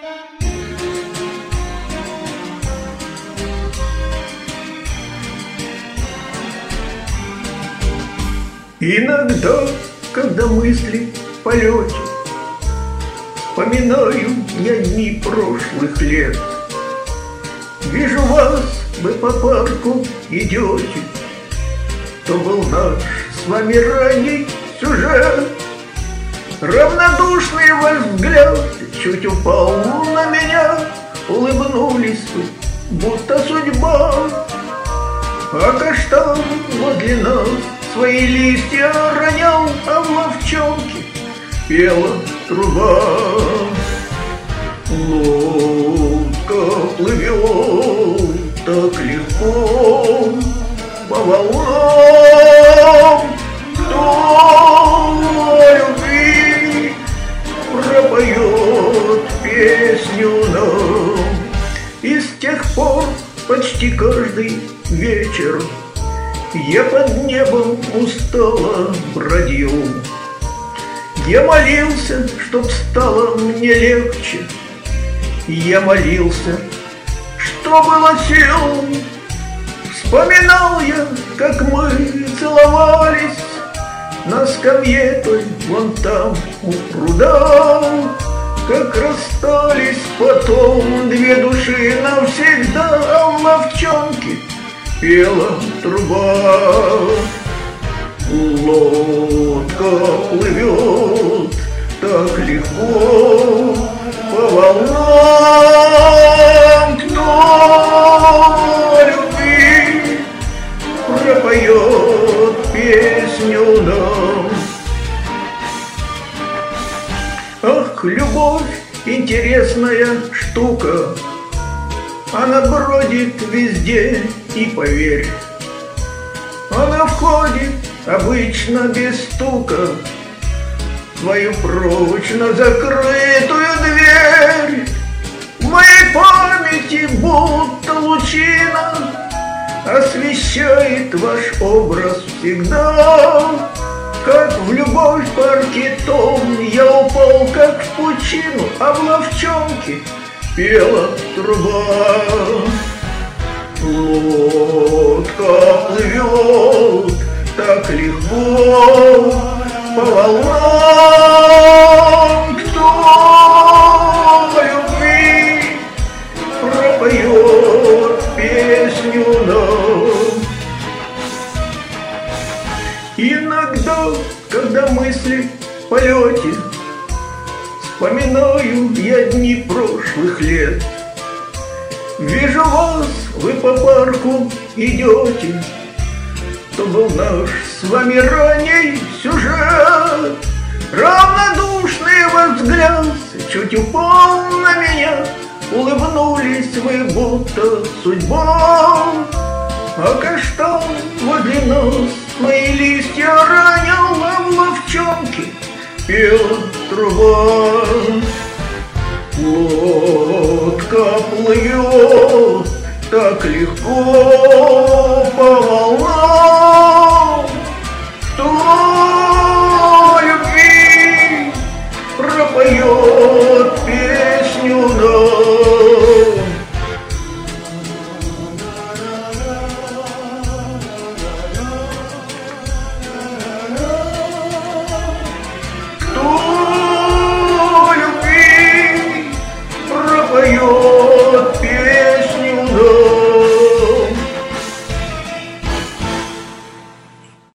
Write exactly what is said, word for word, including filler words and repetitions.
Иногда, когда мысли в полете, вспоминаю я дни прошлых лет. Вижу вас, вы по парку идете, то был наш с вами ранний сюжет. Равнодушный ваш взгляд чуть упал на меня, улыбнулись вы, будто судьба. А каштан возле нас свои листья ронял, а в ловчонке пела труба. Лодка плывет так легко по волнам, кто любви пропоет песню нам. И с тех пор почти каждый вечер я под небом устало бродил. Я молился, чтоб стало мне легче. Я молился, что было сил. Вспоминал я, как мы целовались на скамье той вон там у пруда. Как расстались потом две души навсегда, а в ловчонке пела труба. Лодка плывет так легко по волнам, кто любви пропоет песню нам. Ах, любовь, интересная штука, она бродит везде, и поверь, она входит обычно без стука в твою прочно закрытую дверь. В моей памяти будто лучина освещает ваш образ всегда. Как в любовь паркетом я упал, как в пучину, а в ловчонке пела труба. Лодка плывет так легко по волнам, кто любви пропоет песню нам. Иногда, когда мысли в полете, вспоминаю я дни прошлых лет. Вижу вас, вы по парку идете, то был наш с вами ранний сюжет. Равнодушный ваш взгляд чуть упал на меня, улыбнулись вы, будто судьба. А каштан возле нас мои листья ронял, а в ловчонке пела труба. Лодка плывет так легко по волнам, кто любви пропоет песню нам. Кто любви пропоет песню